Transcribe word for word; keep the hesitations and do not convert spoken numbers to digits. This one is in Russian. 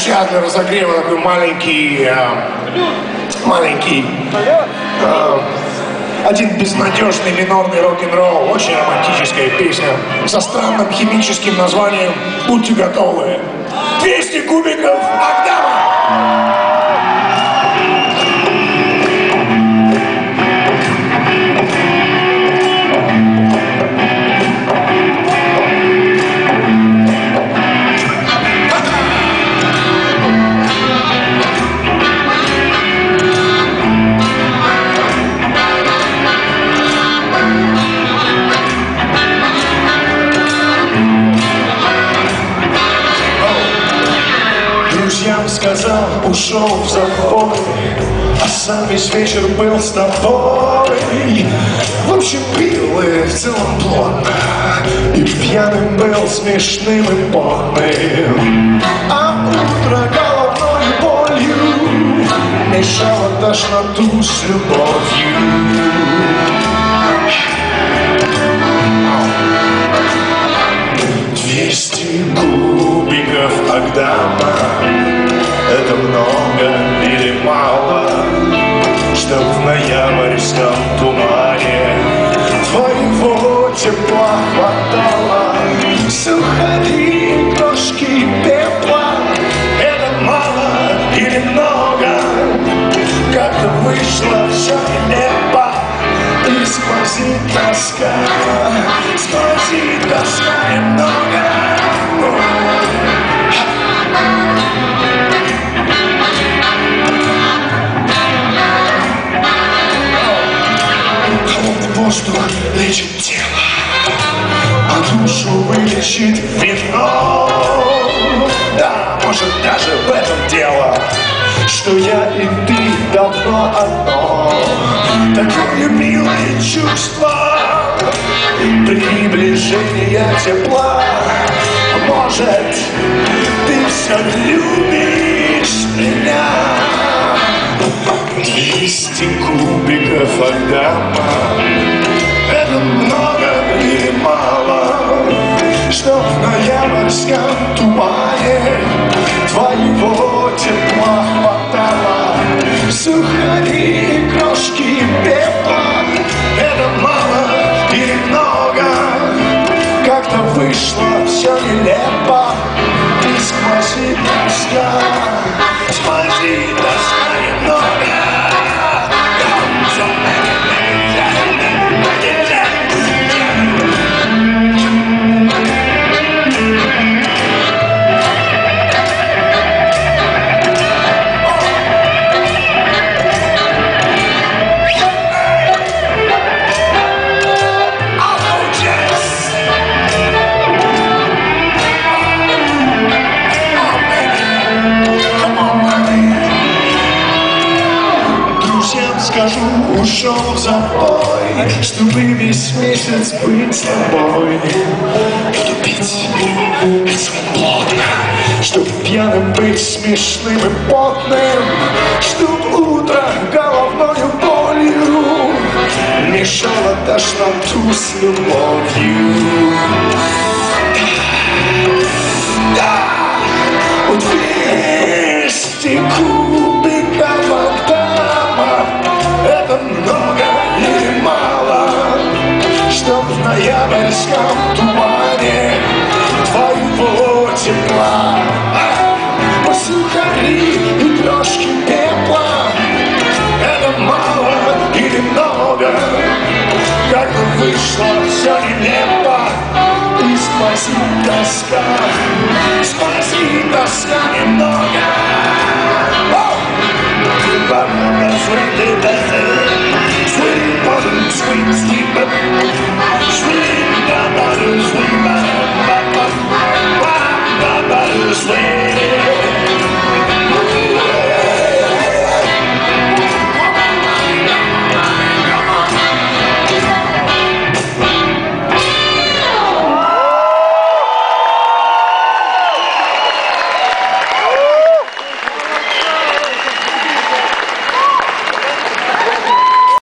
сейчас для разогрева такой маленький, э, маленький, э, один безнадежный минорный рок-н-ролл, очень романтическая песня со странным химическим названием «Будьте готовы». двести кубиков Агдама! Сказал, ушел в запой, а сам весь вечер был с тобой. В общем, пил и в целом плотно, и пьяным был смешным и потным. А утро головной болью мешало тошноту с любовью. Двести кубиков Агдама — это много или мало, чтоб в ноябрьском тумане твоего тепла хватало? Сухари, крошки, пепла — это мало или много? Как-то вышло все нелепо, и сквозит тоска, сквозит тоска немного. Воздух лечит тело, а душу вылечит вино. Да, может, даже в этом дело, что я и ты давно одно. Такое милое чувство приближения тепла. Может, ты все любишь меня? Двести кубиков Агдама — это много или мало, что в ноябрьском тумане твоего тепла хватало? Сухари, крошки, пепла — это мало или много? Как-то вышло все нелепо, и сквозит тоска, сквозит тоска немного. Скажу, ушел в запой, чтобы весь месяц быть с тобой. Буду пить, пить плотно, чтоб пьяным быть смешным и потным, чтоб утро головною болью мешало тошноту с любовью. Да, двести кубиков Агдама — это много или мало, чтоб в ноябрьском тумане твоего тепла? Сухари и крошки пепла — это мало или много? Как вышло все нелепо, и сквозит тоска, сквозит тоска немного. Sweet, sweet, sweet, sweet, sweet, sweet, sweet, sweet, sweet,